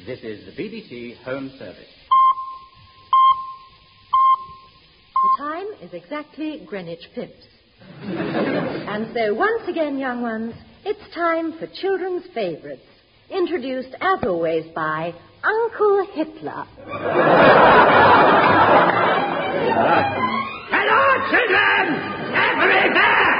This is the BBC Home Service. The time is exactly Greenwich Pips. And so once again, young ones, it's time for children's favourites, introduced as always by Uncle Hitler. Hello, children! Everywhere!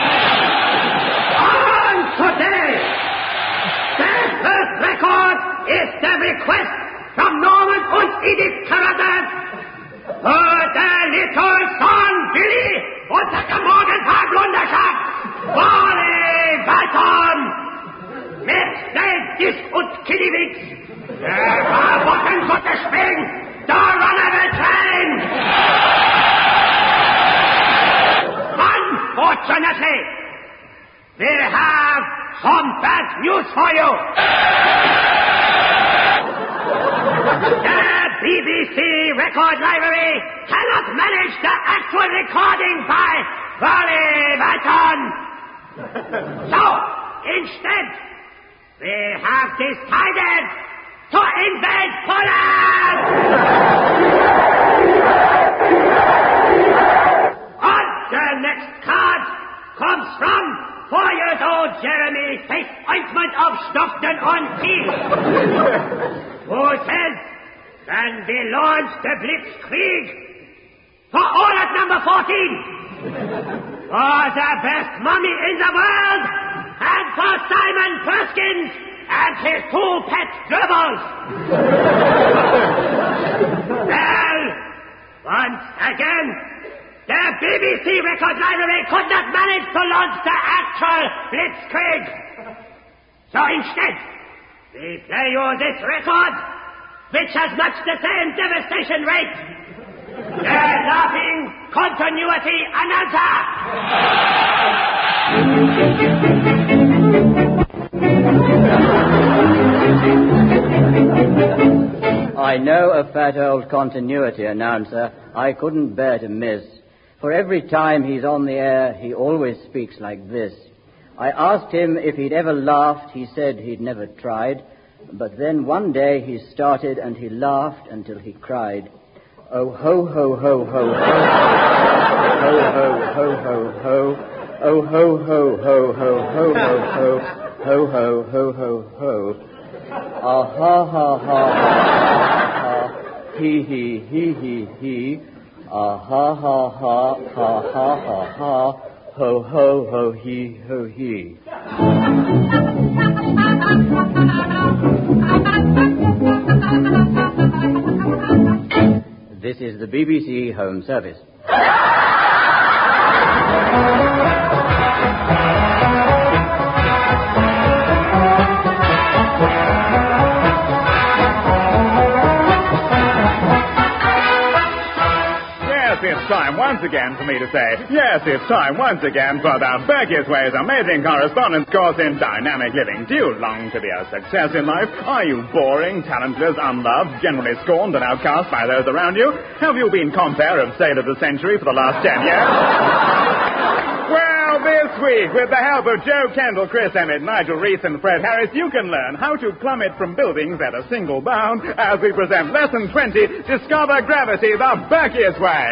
On today, the first record is the request from Norman und Edith Carruthers für der little son Billy und der Morgentag Lunderschaft. Wally Walton mit Dis und Kiddywix. Der war Wochen spring, the runaway train. Unfortunately, we have some bad news for you. The BBC Record Library cannot manage the actual recording by Wally Walton. So, instead, we have decided to invade Poland! And the next card comes from 4-year-old Jeremy Face Ointment of Stockton-on-Tees, who says, then we launch the Blitzkrieg for all at number 14, for the best mummy in the world, and for Simon Perkins and his 2 pet gerbils. Well, once again, the BBC Record Library could not manage to launch the actual Blitzkrieg. So instead, we play you this record, which has much the same devastation rate. The laughing continuity announcer. I know a fat old continuity announcer I couldn't bear to miss. For every time he's on the air, he always speaks like this. I asked him if he'd ever laughed. He said he'd never tried. But then one day he started and he laughed until he cried. Oh, ho, ho, ho, ho, ho. Ho, ho, ho, ho, ho. Oh, ho, ho, ho, ho, ho, ho, ho. Ho, ho, ho, ho, ho. Ah, ha, ha, ha, ha. He, he. Ah, ha, ha, ha, ha, ha, ha, ha. Ho, ho, ho, he, ho, he. This is the BBC Home Service. It's time once again for me to say, yes, it's time once again for the Berkey's Ways Amazing Correspondence Course in Dynamic Living. Do you long to be a success in life? Are you boring, talentless, unloved, generally scorned and outcast by those around you? Have you been compere of Sale of the Century for the last 10 years? Well, this week, with the help of Joe Kendall, Chris Emmett, Nigel Reese and Fred Harris, you can learn how to plummet from buildings at a single bound as we present Lesson 20, Discover Gravity the Berkey's Way.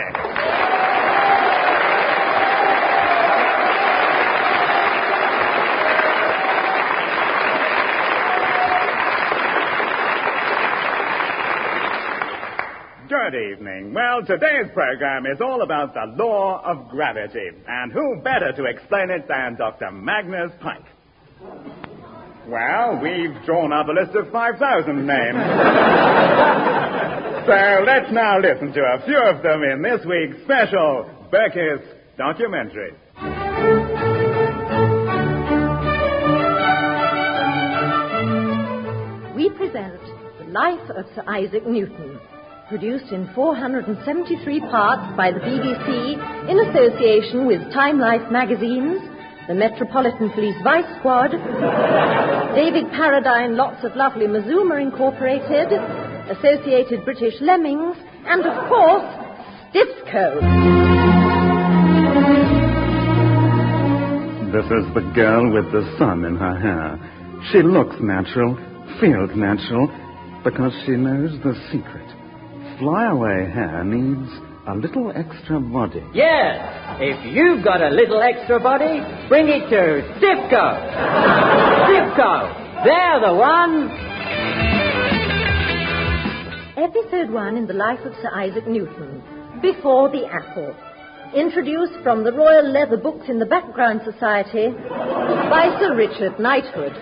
Good evening. Well, today's program is all about the law of gravity. And who better to explain it than Dr. Magnus Pike? Well, we've drawn up a list of 5,000 names. So let's now listen to a few of them in this week's special Berkey's documentary. We present The Life of Sir Isaac Newton, produced in 473 parts by the BBC in association with Time Life magazines, the Metropolitan Police Vice Squad, David Paradine, Lots of Lovely Mazuma Incorporated, Associated British Lemmings, and, of course, Stiffco. This is the girl with the sun in her hair. She looks natural, feels natural, because she knows the secret. Flyaway hair needs a little extra body. Yes, if you've got a little extra body, bring it to Stifco. Stifco, they're the ones. Episode 1 in the life of Sir Isaac Newton, Before the Apple. Introduced from the Royal Leather Books in the Background Society by Sir Richard Knighthood.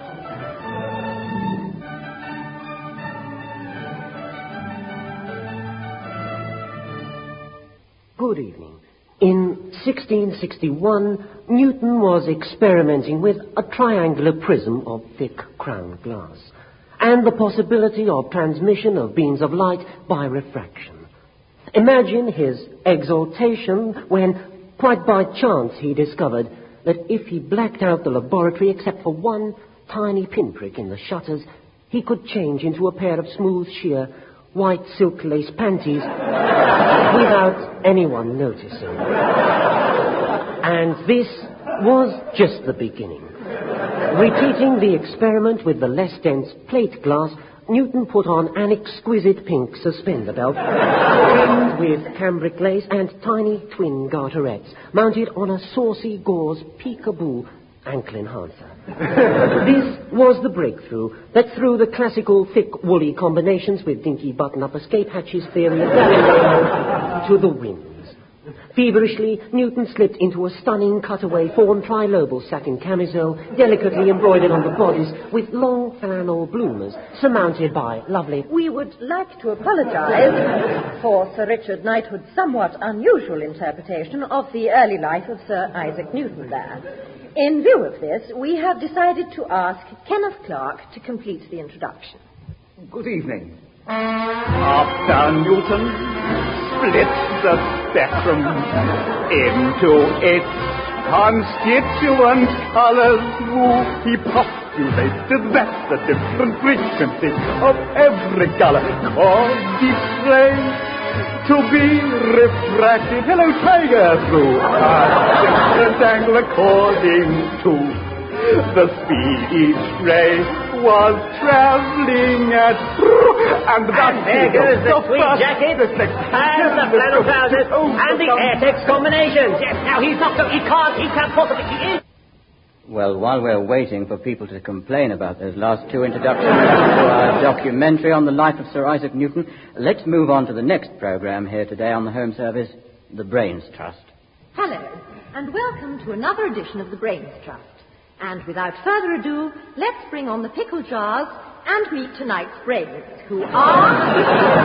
Good evening. In 1661, Newton was experimenting with a triangular prism of thick crown glass and the possibility of transmission of beams of light by refraction. Imagine his exultation when, quite by chance, he discovered that if he blacked out the laboratory except for one tiny pinprick in the shutters, he could change into a pair of smooth, sheer, white silk lace panties without anyone noticing. And this was just the beginning. Repeating the experiment with the less dense plate glass, Newton put on an exquisite pink suspender belt trimmed with cambric lace and tiny twin garterets mounted on a saucy gauze peekaboo ankle enhancer. This was the breakthrough that threw the classical thick woolly combinations with dinky button-up escape hatches theory to the winds. Feverishly, Newton slipped into a stunning cutaway fawn trilobal satin camisole, delicately embroidered on the bodies with long flannel bloomers, surmounted by lovely... We would like to apologize for Sir Richard Knighthood's somewhat unusual interpretation of the early life of Sir Isaac Newton there. In view of this, we have decided to ask Kenneth Clark to complete the introduction. Good evening. After Newton split the spectrum into its constituent colors, he postulated that the different frequencies of every color caused each ray to be refracted, hello tiger, through a different angle according to the speed each ray was traveling at. And there goes the tweed jacket, and the flannel trousers, and the Airtex combinations. Yes, now he can't possibly, he is. Well, while we're waiting for people to complain about those last two introductions to our documentary on the life of Sir Isaac Newton, let's move on to the next program here today on the Home Service, The Brains Trust. Hello, and welcome to another edition of The Brains Trust. And without further ado, let's bring on the pickle jars and meet tonight's brains, who are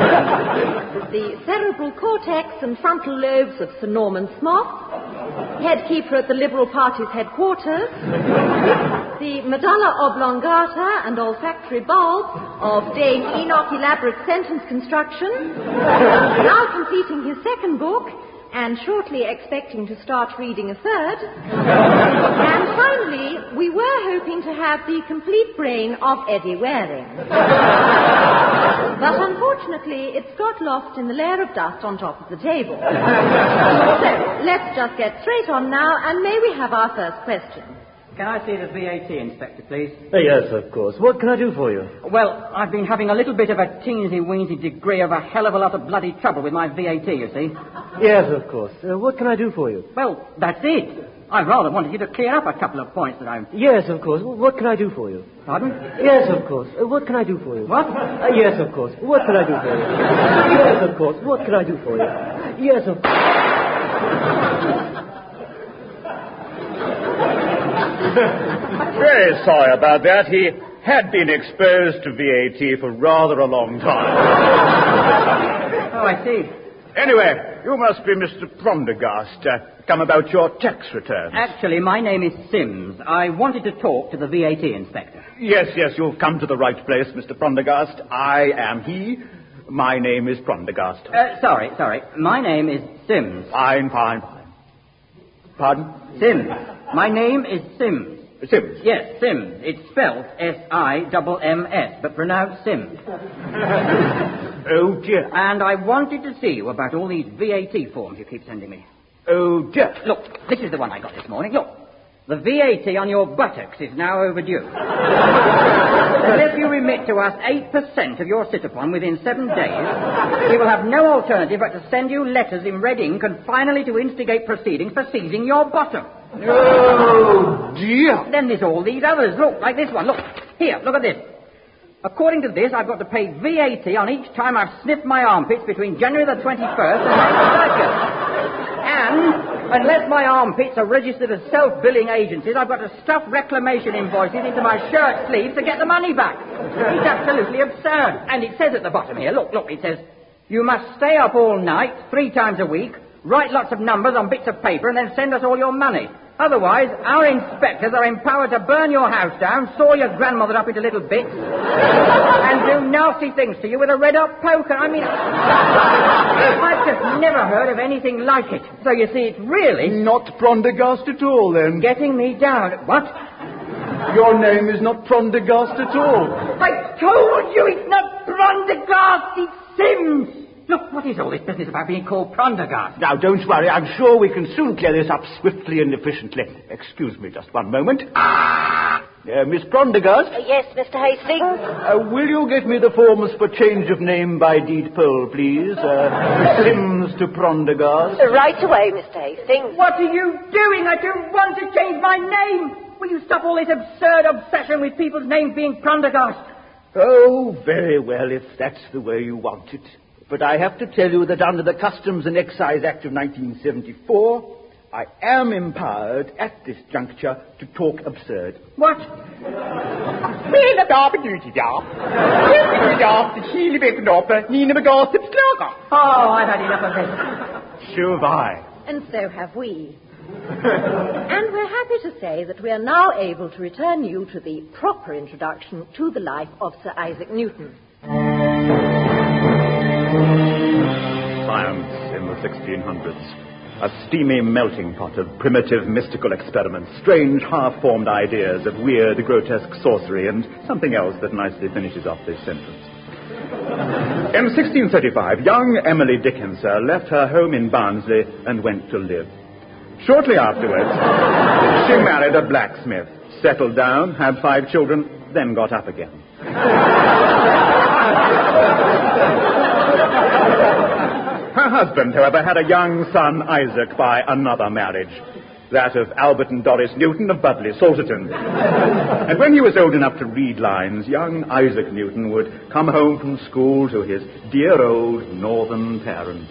the cerebral cortex and frontal lobes of Sir Norman Smoth, head keeper at the Liberal Party's headquarters, the medulla oblongata and olfactory bulb of Dame Enoch Elaborate Sentence Construction, now completing his second book, and shortly expecting to start reading a third. And finally, we were hoping to have the complete brain of Eddie Waring. But unfortunately, it's got lost in the layer of dust on top of the table. So, let's just get straight on now, and may we have our first question? Can I see the VAT inspector, please? Yes, of course. What can I do for you? Well, I've been having a little bit of a teensy-weensy degree of a hell of a lot of bloody trouble with my VAT, you see. Yes, of course. What can I do for you? Well, that's it. I rather wanted you to clear up a couple of points that I'm... Yes, of course. What can I do for you? Pardon? Yes, of course. What can I do for you? What? Yes, of course. What can I do for you? Yes, of course. What can I do for you? Yes, of course. Very sorry about that. He had been exposed to VAT for rather a long time. Oh, I see. Anyway, you must be Mr. Prendergast. Come about your tax returns. Actually, my name is Sims. I wanted to talk to the VAT inspector. Yes, you've come to the right place, Mr. Prendergast. I am he. My name is Prendergast. Sorry. My name is Sims. Fine. Pardon? Sims. My name is Sims. Sims? Yes, Sims. It's spelled S-I-M-M-S, but pronounced Sims. Oh, dear. And I wanted to see you about all these VAT forms you keep sending me. Oh, dear. Look, this is the one I got this morning. Look. The VAT on your buttocks is now overdue. Unless you remit to us 8% of your sit-upon within 7 days, we will have no alternative but to send you letters in red ink and finally to instigate proceedings for seizing your bottom. Oh, dear. Then there's all these others. Look, like this one. Look. Here, look at this. According to this, I've got to pay VAT on each time I've sniffed my armpits between January the 21st and May the 30th. And unless my armpits are registered as self-billing agencies, I've got to stuff reclamation invoices into my shirt sleeves to get the money back. It's absolutely absurd. And it says at the bottom here, look, it says, you must stay up all night, 3 times a week, write lots of numbers on bits of paper, and then send us all your money. Otherwise, our inspectors are empowered to burn your house down, saw your grandmother up into little bits, and do nasty things to you with a red-hot poker. I mean, I've just never heard of anything like it. So you see, it's really... Not Prendergast at all, then. Getting me down. What? Your name is not Prendergast at all. I told you it's not Prendergast, it's Sims. Look, what is all this business about being called Prendergast? Now, don't worry. I'm sure we can soon clear this up swiftly and efficiently. Excuse me just one moment. Miss Prendergast? Yes, Mr. Hastings? Will you get me the forms for change of name by deed poll, please? Sims to Prendergast. Right away, Mr. Hastings. What are you doing? I don't want to change my name. Will you stop all this absurd obsession with people's names being Prendergast? Oh, very well, if that's the way you want it. But I have to tell you that under the Customs and Excise Act of 1974, I am empowered at this juncture to talk absurd. What? Oh, I've had enough of this. So have I. And so have we. And we're happy to say that we are now able to return you to the proper introduction to the life of Sir Isaac Newton. Science in the 1600s. A steamy melting pot of primitive mystical experiments, strange half-formed ideas of weird, grotesque sorcery, and something else that nicely finishes off this sentence. In 1635, young Emily Dickinson left her home in Barnsley and went to live. Shortly afterwards, she married a blacksmith, settled down, had 5 children, then got up again. Her husband, however, had a young son, Isaac, by another marriage, that of Albert and Doris Newton of Budley, Salterton. And when he was old enough to read lines, young Isaac Newton would come home from school to his dear old northern parents.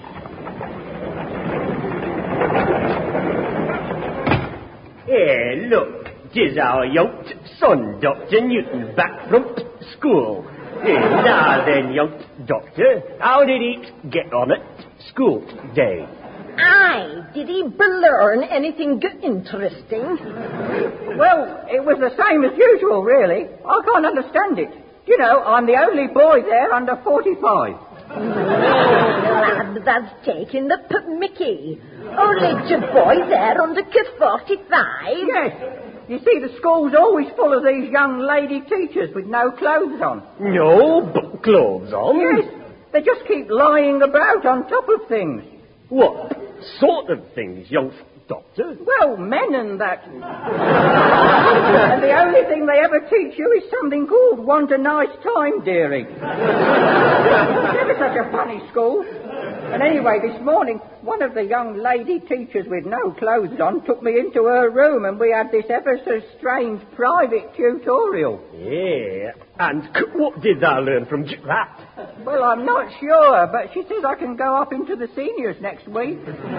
Hey, look, 'tis our yoked son, Dr. Newton, back from school. Hey, now then, yoked doctor, how did he get on at school today? Aye, did he learn anything interesting? Well, it was the same as usual, really. I can't understand it. You know, I'm the only boy there under 45. Lad, that's taking the mickey. Only 2 boys there under 45. Yes. You see, the school's always full of these young lady teachers with no clothes on. No clothes on? Yes. They just keep lying about on top of things. What sort of things, young doctor? Well, men and that. And the only thing they ever teach you is something called want a nice time, dearie. It's never such a funny school. And anyway, this morning, one of the young lady teachers with no clothes on took me into her room and we had this ever so strange private tutorial. Yeah, and what did I learn from that? Well, I'm not sure, but she says I can go up into the seniors next week.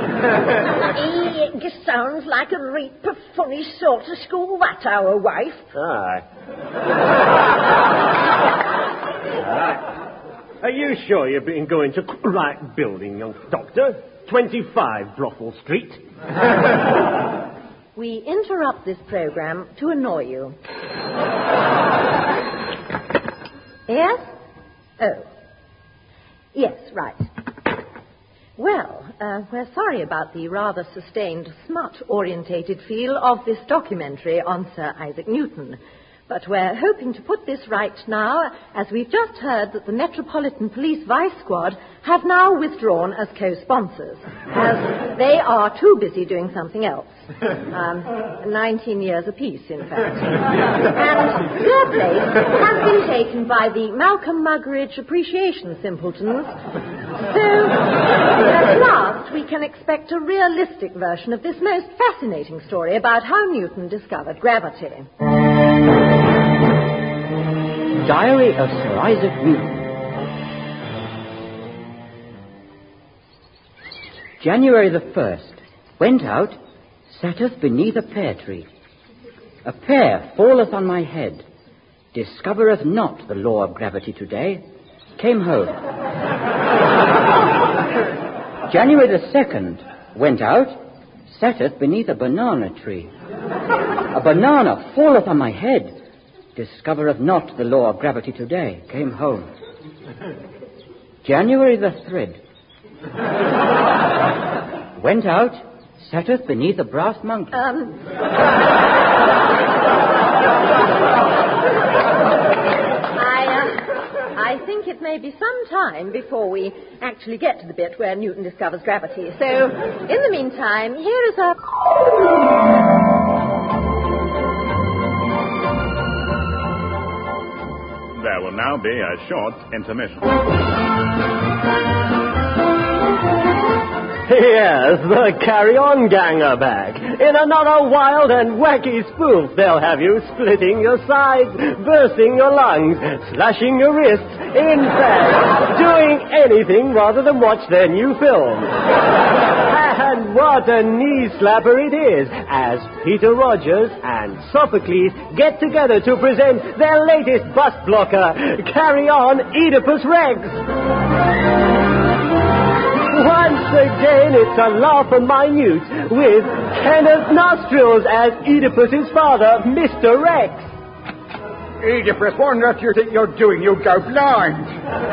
It just sounds like a real funny sort of school, that, our wife. Aye. Are you sure you've been going to right building, young doctor? 25 Brothel Street. We interrupt this program to annoy you. Yes? Oh. Yes, right. Well, we're sorry about the rather sustained, smut-orientated feel of this documentary on Sir Isaac Newton. But we're hoping to put this right now, as we've just heard that the Metropolitan Police Vice Squad have now withdrawn as co-sponsors, as they are too busy doing something else. 19 years apiece, in fact. And their place has been taken by the Malcolm Muggeridge Appreciation Simpletons. So, at last, we can expect a realistic version of this most fascinating story about how Newton discovered gravity. Diary of Sir Isaac Newton. January the 1st. Went out, satteth beneath a pear tree. A pear falleth on my head. Discovereth not the law of gravity today. Came home. January the 2nd. Went out, satteth beneath a banana tree. A banana falleth on my head. Discovereth not the law of gravity today. Came home. January the 3rd. Went out, satteth beneath a brass monkey. I think it may be some time before we actually get to the bit where Newton discovers gravity. So, in the meantime, here is a... There will now be a short intermission. Yes, the Carry-On Gang are back. In another wild and wacky spoof, they'll have you splitting your sides, bursting your lungs, slashing your wrists, in fact, doing anything rather than watch their new film. And what a knee slapper it is, as Peter Rogers and Sophocles get together to present their latest bust blocker, Carry On Oedipus Rex. Once again, it's a laugh and minute, with Kenneth Nostrils as Oedipus's father, Mr. Rex. Oedipus, what on earth do you think you're doing? You'll go blind.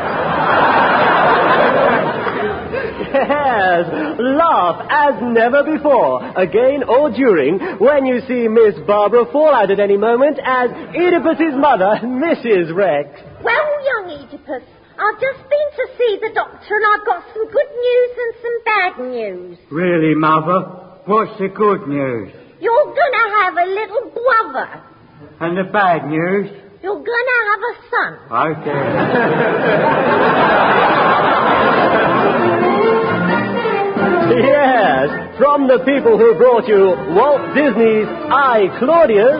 Yes, laugh as never before, again or during, when you see Miss Barbara fall out at any moment as Oedipus's mother, Mrs. Rex. Well, young Oedipus, I've just been to see the doctor and I've got some good news and some bad news. Really, Mother? What's the good news? You're gonna have a little brother. And the bad news? You're gonna have a son. Okay. Yes, from the people who brought you Walt Disney's I, Claudius.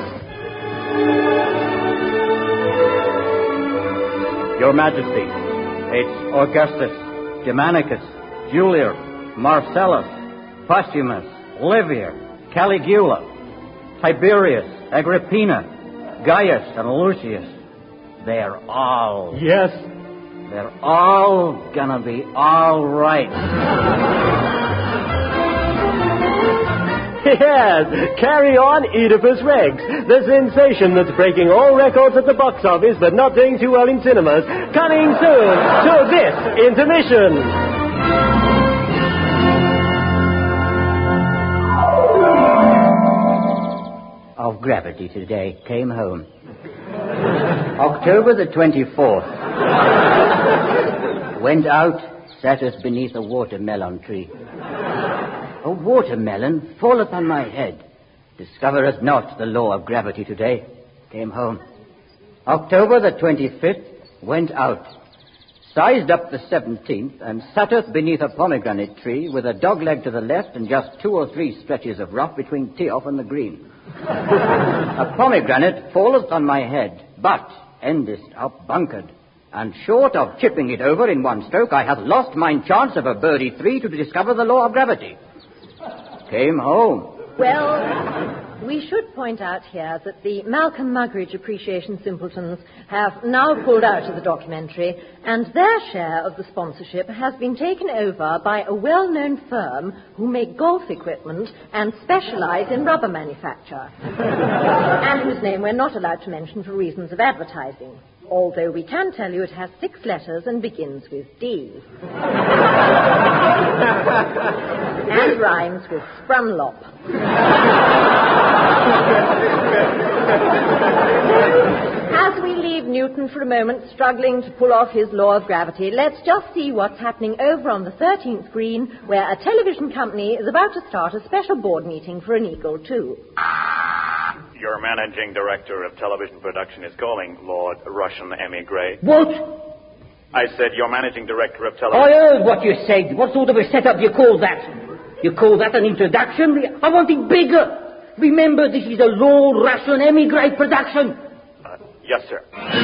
Your Majesty, it's Augustus, Germanicus, Julius, Marcellus, Posthumus, Livia, Caligula, Tiberius, Agrippina, Gaius, and Lucius. They're all... Yes. They're all gonna be all right. Yes, Carry On Oedipus Rex, the sensation that's breaking all records at the box office but not doing too well in cinemas, coming soon to this intermission. Of gravity today, came home. October the 24th. Went out, sat us beneath a watermelon tree. A watermelon falleth on my head. Discovereth not the law of gravity today. Came home. October the 25th. Went out. Sized up the 17th and satteth beneath a pomegranate tree with a dog leg to the left and just 2 or 3 stretches of rough between tee-off and the green. A pomegranate falleth on my head, but endest up bunkered. And short of chipping it over in one stroke, I have lost mine chance of a birdie 3 to discover the law of gravity. Came home. Well, we should point out here that the Malcolm Muggeridge Appreciation Simpletons have now pulled out of the documentary, and their share of the sponsorship has been taken over by a well-known firm who make golf equipment and specialize in rubber manufacture, and whose name we're not allowed to mention for reasons of advertising. Although we can tell you it has 6 letters and begins with D. And rhymes with Sprunlop. As we leave Newton for a moment struggling to pull off his law of gravity, let's just see what's happening over on the 13th green, where a television company is about to start a special board meeting for an Eagle 2. Your managing director of television production is calling, Lord Russian Emigre. What? I said your managing director of television... I heard what you said. What sort of a setup you call that? You call that an introduction? I want it bigger. Remember, this is a Lord Russian Emigre production. Yes, sir.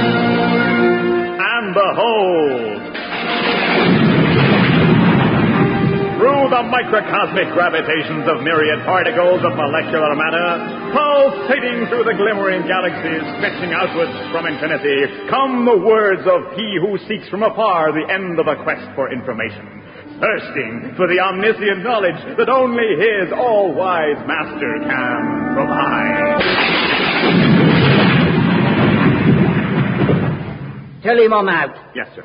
And behold, through the microcosmic gravitations of myriad particles of molecular matter, pulsating through the glimmering galaxies, stretching outwards from infinity, come the words of he who seeks from afar the end of a quest for information, thirsting for the omniscient knowledge that only his all-wise master can provide. Tell him I'm out. Yes, sir.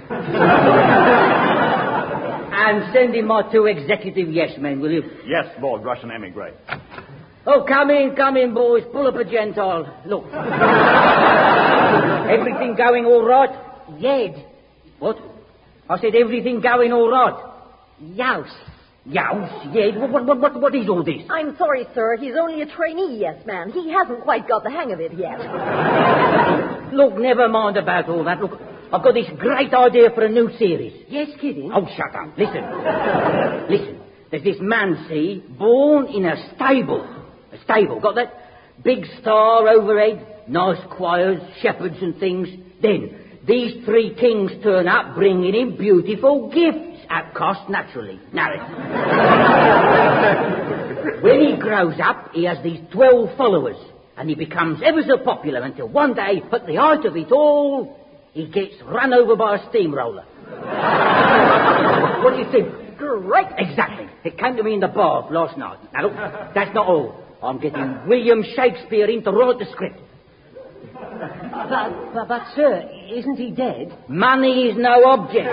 And send him my 2 executive yes-men, will you? Yes, Lord Russian Emigre. Oh, come in, boys. Pull up a Gentile. Look. Everything going all right? Yed. What? I said everything going all right. Youse. Youse? Yed? What is all this? I'm sorry, sir. He's only a trainee yes-man. He hasn't quite got the hang of it yet. Look, never mind about all that. Look, I've got this great idea for a new series. Yes, kidding? Oh, shut up. Listen. There's this man, see, born in a stable. A stable. Got that? Big star overhead, nice choirs, shepherds and things. Then, these 3 kings turn up bringing him beautiful gifts. At cost, naturally. Now, when he grows up, he has these 12 followers. And he becomes ever so popular until one day, at the height of it all, he gets run over by a steamroller. What do you think? Great. Exactly. It came to me in the bar last night. Now, look, that's not all. I'm getting William Shakespeare in to write the script. But, sir, isn't he dead? Money is no object.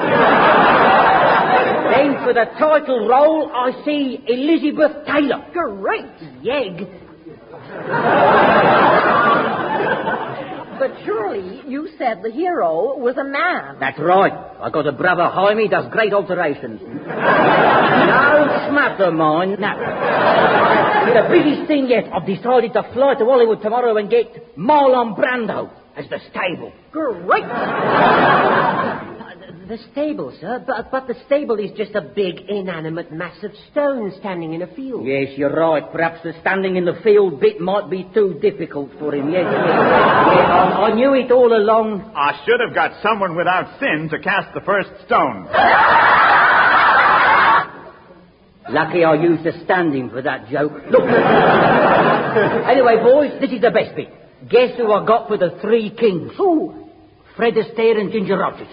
Then for the title role, I see Elizabeth Taylor. Great. Yeg. But surely you said the hero was a man. That's right. I got a brother Jaime, does great alterations. No smatter mine. Now, the biggest thing yet, I've decided to fly to Hollywood tomorrow and get Marlon Brando as the stable. Great. The stable, sir, but the stable is just a big, inanimate mass of stone standing in a field. Yes, you're right. Perhaps the standing in the field bit might be too difficult for him. Yes. I knew it all along. I should have got someone without sin to cast the first stone. Lucky I used a standing for that joke. Look. Anyway, boys, this is the best bit. Guess who I got for the 3 kings? Who? Fred Astaire and Ginger Rogers.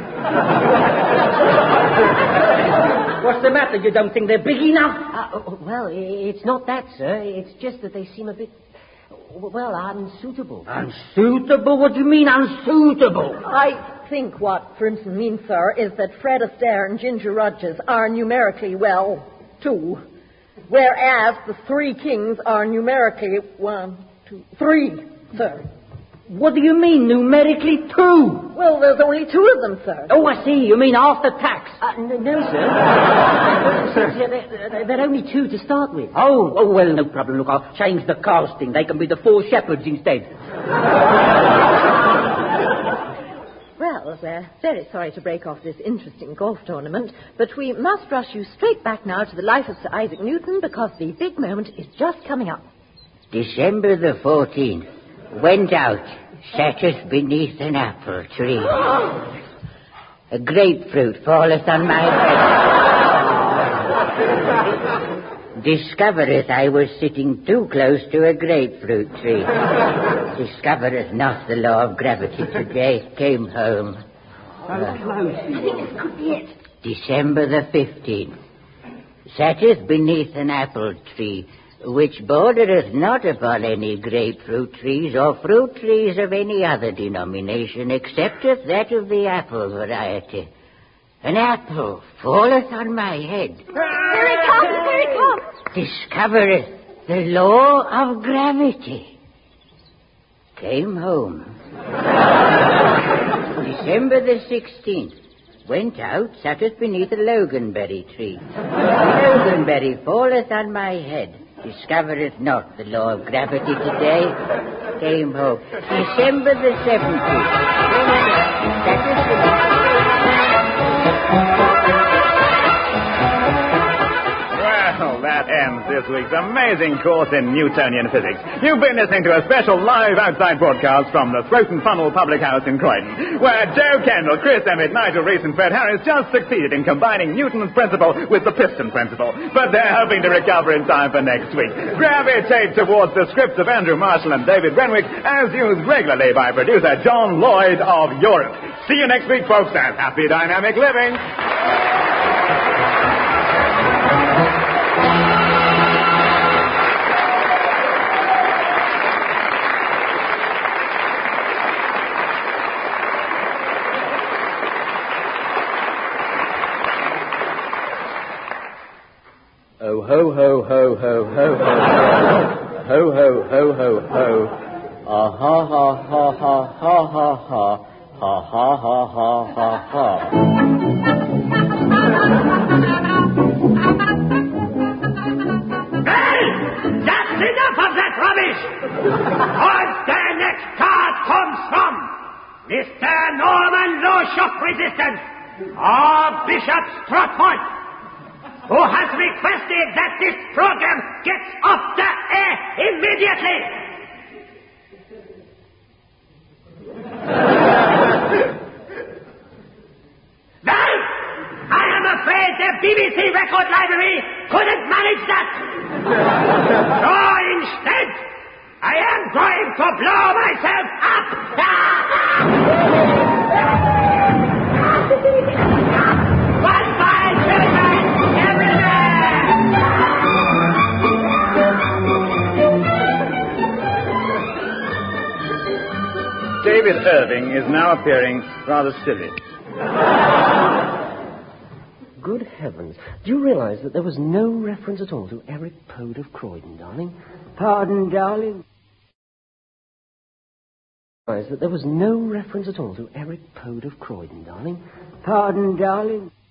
What's the matter? You don't think they're big enough? Well, it's not that, sir. It's just that they seem a bit, unsuitable. Unsuitable? What do you mean, unsuitable? I think what Frimson means, sir, is that Fred Astaire and Ginger Rogers are numerically, 2. Whereas the 3 kings are numerically 1, 2, 3, sir. What do you mean, numerically 2? Well, there's only 2 of them, sir. Oh, I see. You mean after tax? No, sir. They're only 2 to start with. Oh, well, no problem. Look, I'll change the casting. They can be the 4 shepherds instead. Well, we're very sorry to break off this interesting golf tournament, but we must rush you straight back now to the life of Sir Isaac Newton because the big moment is just coming up. December the 14th. Went out, sat us beneath an apple tree. A grapefruit falleth on my head. Discovereth I was sitting too close to a grapefruit tree. Discovereth not the law of gravity today. Came home. I think this could be it. December the 15th. Satteth beneath an apple tree, which bordereth not upon any grapefruit trees or fruit trees of any other denomination, excepteth that of the apple variety. An apple falleth on my head. Here it comes, here it comes. Discovereth The law of gravity. Came home. December the 16th. Went out, satteth beneath a loganberry tree. Loganberry falleth on my head. Discovereth not the law of gravity today. Came home. December the 17th. Satteth beneath... Well, that ends this week's amazing course in Newtonian physics. You've been listening to a special live outside broadcast from the Throat and Funnel Public House in Croydon, where Joe Kendall, Chris Emmett, Nigel Reese and Fred Harris just succeeded in combining Newton's principle with the piston principle. But they're hoping to recover in time for next week. Gravitate towards the scripts of Andrew Marshall and David Renwick, as used regularly by producer John Lloyd of Europe. See you next week, folks, and happy dynamic living. Oh, ho, ho, ho, ho, ho, ho, ho, ho, ho, ho, ho, ah, ha, ha, ha, ha, ha, ha, ha, ha, ha, ha, ha, ha, ha. Well, that's enough of that rubbish! On the next card comes from Mr. Norman Low Shock Resistance of Bishop Stratford, who has requested that this program gets off the air immediately. Well, I am afraid the BBC Record Library couldn't manage that. So instead, I am going to blow myself up. Goodbye, children, everywhere. David Irving is now appearing rather silly. Good heavens. Do you realize that there was no reference at all to Eric Pode of Croydon, darling? Pardon, darling? That there was no reference at all to Eric Pode of Croydon, darling? Pardon, darling?